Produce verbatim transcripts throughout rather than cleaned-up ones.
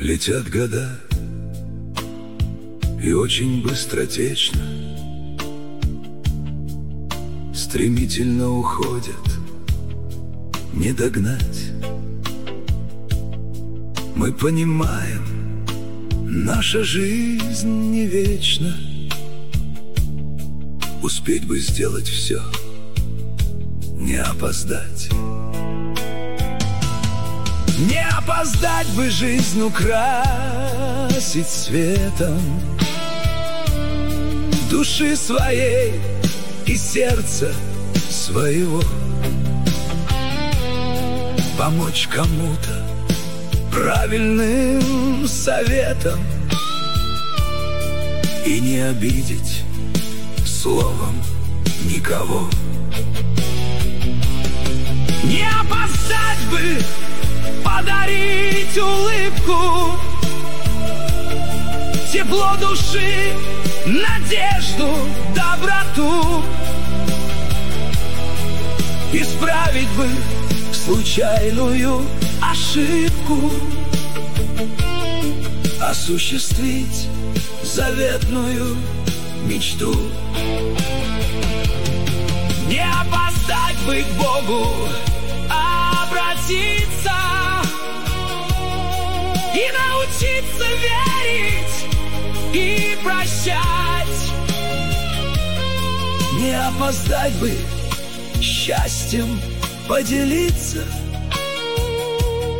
Летят года, и очень быстротечно стремительно уходят, не догнать. Мы понимаем, наша жизнь не вечна. Успеть бы сделать все, не опоздать. Не опоздать бы жизнь украсить светом души своей и сердца своего. Помочь кому-то правильным советом и не обидеть словом никого. Не опоздать бы подарить улыбку, тепло души, надежду, доброту. Исправить бы случайную ошибку, осуществить заветную мечту. Не опоздать бы к Богу обратиться и научиться верить и прощать. Не опоздать бы счастьем поделиться,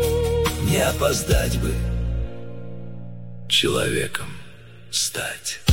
не опоздать бы человеком стать.